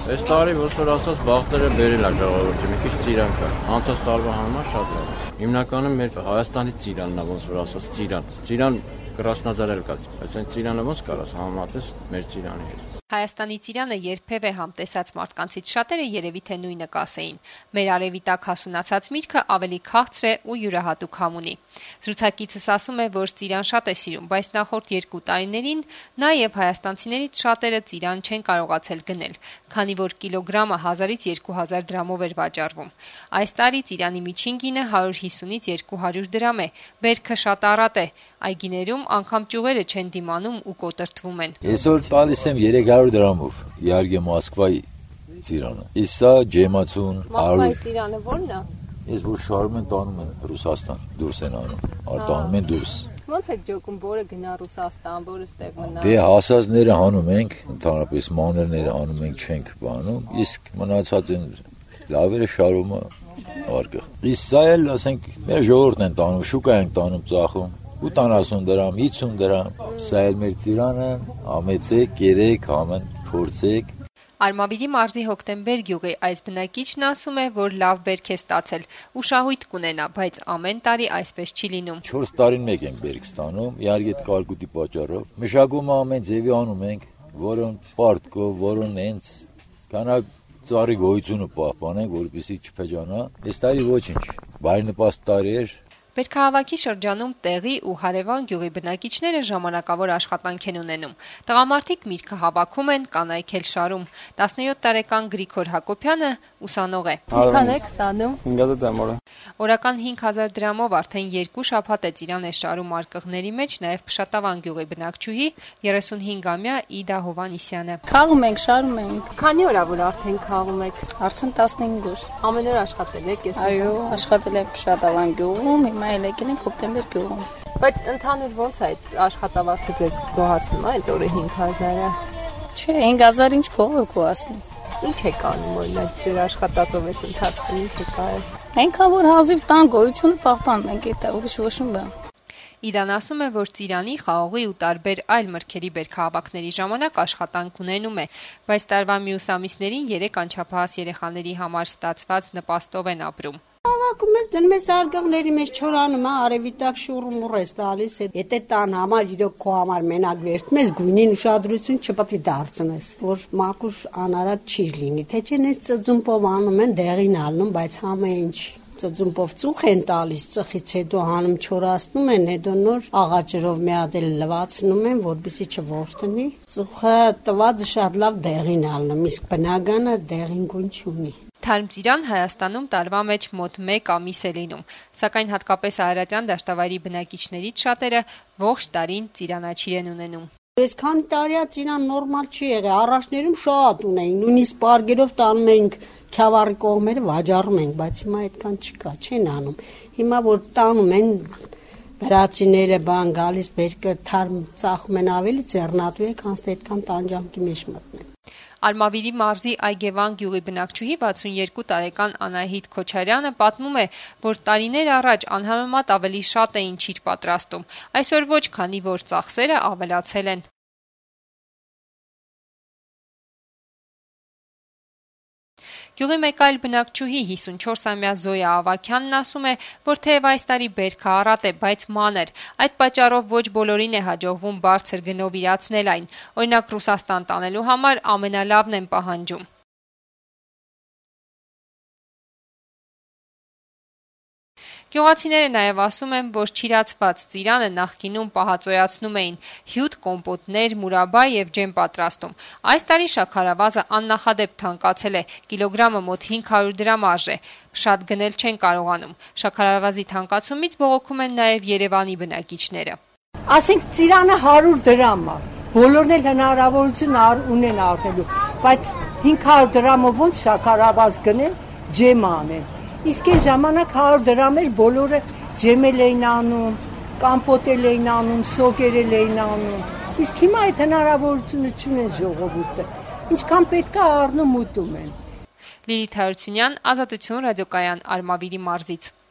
Այս տարի ոնց որ ասած բախտերը բերել է ժողովրդի, մի քիչ ծիրան կա։ Անցած տարվա համար շատ լավ է։ Հիմնականում մեր Հայաստանի ծիրանն է, ոնց որ ասած ծիրան կրասնադարել կա, բայց այն ծիրանը ոնց կարաս համեմատես մեր ծիրանի հետ։ Հայաստանի ծիրանը երբևէ համտեսած մարդկանցից շատերը երևի թե նույնը կասեին։ Մեր արևի տակ հասունացած միրգը ավելի քաղցր է ու յուրահատուկ համ ունի։ Զրուցակիցս ասում է, որ ծիրան շատ է սիրում, բայց նախորդ 2 տարիներին նա եւ հայաստանցիներից շատերը ծիրան չեն կարողացել գնել, քանի որ կիլոգրամը 1000-ից 2000 դրամով էր վաճառվում։ Այս տարի ծիրանի միջին գինը 150-ից 200 դրամ է։ Բերքը շատ առատ է։ Այգիներում անգամ ճյուղերը չեն դիմանում ու կոտրտվում են։ Այսօր տալիս եմ 300 դրամով, իհարկե Մոսկվայի ծիրանը։ Իսկ սա ջեմացուն 100։ Մոսկվայի ծիրանը ո՞րն է։ Ես որ շարում են տանում են Ռուսաստան, դուրս են անում, արտանում են դուրս։ Ո՞նց եք ջոկում, որը գնա Ռուսաստան, որը ստեղ մնա։ Դե հասածները հանում ենք, ընդհանրապես մանրները անում ենք, չենք բանում, իսկ մնացածը լավերը շարումը արկղ։ Իսկ սա էլ, ասենք, մեր ժողովուրդն են տանում, շուկա են տանում, ծախում 80 դրամ, 50 դրամ, սա էլ մեր ծիրանը, ամեցեք, երեք, ամեն փորձեք։ Արմավիրի մարզի Հոկտեմբեր գյուղի այս բնակիչն ասում է, որ լավ բերք է ստացել ու շահույթ կունենա, բայց ամեն տարի այսպես չի լինում։ 4 տարին մեկ ենք բերք ստանում, իհարկե կարկուտի պատճառով։ Մշակումը ամեն ձևի անում ենք, որոնց պարտքով, որոնց հենց կանալ ծառի գոյությունը պահպանենք, որպեսզի չփեջանա։ Այս տարի ոչինչ, բարենպաստ տարի էր։ Բերքահավաքի շրջանում տեղի ու հարևան գյուղի բնակիչները ժամանակավոր աշխատանք են ունենում։ Տղամարդիկ միրգը հավաքում են, կանայք էլ շարում։ 17 տարեկան Գրիգոր Հակոբյանը ուսանող է։ Ինչքան եք ստանում։ 5000 դրամ օրը։ Օրական 5000 դրամով արդեն 2 շաբաթ է ծիրան է շարում արկղների մեջ նաև Փշատավան գյուղի բնակչուհի 35-ամյա Իդա Հովանիսյանը։ Խաղում ենք, շարում ենք։ Քանի օր է որ արդեն խաղում եք։ Արդեն 15 օր։ Ամեն օր աշխատել եք, ես։ Այո, աշխատել եմ Փշատավան գյուղում, հիմա էլ եկել ենք Հոկտեմբեր գյուղում։ Բայց ընդհանուր ոնց է այդ աշխատավարձը ձեզ գոհացնում այդ օրը 5000-ը։ Չէ, 5000 ինչ փող է գոհացնում։ Ինչ եք անում օրինակ ձեր աշխատածով այս ընթացքում ինչ եք արել։ Այնքան որ հազիվ տան գոյությունը պահպանում ենք, դա ուրիշ ոչ մի բան։ Իդան ասում է, որ ծիրանի, խաղողի ու տարբեր այլ մրգերի բերքահավաքների ժամանակ աշխատանք ունենում է, բայց տարվա մյուս ամիսներին 3 անչափահաս երեխաների համար ստացված նպաստով են ապրում։ Հավաքում ես դնում ես արկղների մեջ չորանում, արևի տակ շուռ-մուռ ես տալիս, եթե տան համար իրոք քո համար մենակ վերցնում ես գույնին ուշադրություն չպետք է դարձնես, որ մաքուր անարատ չի լինի, թե չէ նես ծծումբով անում են, դեղին ալնում, բայց համը ինչ ծծումբով ծուխ են տալիս, ծխից հետո հանում չորացնում են, հետո նոր աղաջրով մի հատ էլ լվացնում են, որպեսզի չորտնի։ Ծուխը տված շատ լավ դեղին ալնում, իսկ բնականը դեղին գույն չունի։ Թարմ ծիրան Հայաստանում տարվա մեջ մոտ 1 ամիս է լինում, սակայն հատկապես Արարատյան դաշտավայրի բնակիչներից շատերը ողջ տարին ծիրանաչիր են ունենում։ Այս քանի տարի է ծիրան նորմալ չի եղել, առաջներում շատ ունեին, նույնիսկ պարգերով տանում ենք Քյավառի կողմերը վաճառում ենք, բայց հիմա այդքան չկա, չեն անում։ Հիմա որ տանում են վրացիները բան գալիս, բերքը թարմ ծախում են ավելի ձեռնատու է, քան այդքան տանջանքի մեջ մտնեն։ Արմավիրի մարզի Այգևան գյուղի բնակչուհի 62 տարեկան Անահիտ Քոչարյանը պատմում է, որ տարիներ առաջ անհամեմատ ավելի շատ էին ճիր պատրաստում, այսօր ոչ, քանի որ ծախսերը ավելացել են։ Գյուղի մեկ այլ բնակչուհի 54-ամյա Զոյա Ավաքյանն ասում է, որ թեև այս տարի բերքը առատ է, բայց մանր, այդ պատճառով ոչ բոլորին է հաջողվում բարձր գնով իրացնել այն, օրինակ Ռուսաստան տանելու համար ամենալավն են պահանջում։ Գյուղացիները նաև ասում են, որ չիրացված ծիրանը նախկինում պահածոյացնում էին, հյութ, կոմպոտներ, մուրաբա և ջեմ պատրաստում։ Այս տարի շաքարավազը աննախադեպ թանկացել է, կիլոգրամը մոտ 500 դրամ արժե, շատ գնել չեն կարողանում։ Շաքարավազի թանկացումից բողոքում են նաև Երևանի բնակիչները։ Ասենք ծիրանը 100 դրամ է, բոլորն էլ հնարավորություն ունեն առնելու, բայց 500 դրամով ոնց շաքարավազ գնել, ջեմ անել։ Իսկ այն ժամանակ 100 դրամ էր բոլորը ջեմել էին անում, կամպոտել էին անում, սոկերել էին անում։ Իսկ հիմա այդ հնարավորությունը չունեն ժողովուրդը։ Ինչքան պետք է առնում ուտում են։ Լիլիթ Հարությունյան, Ազատություն ռադիոկայան, Արմավիրի մարզից։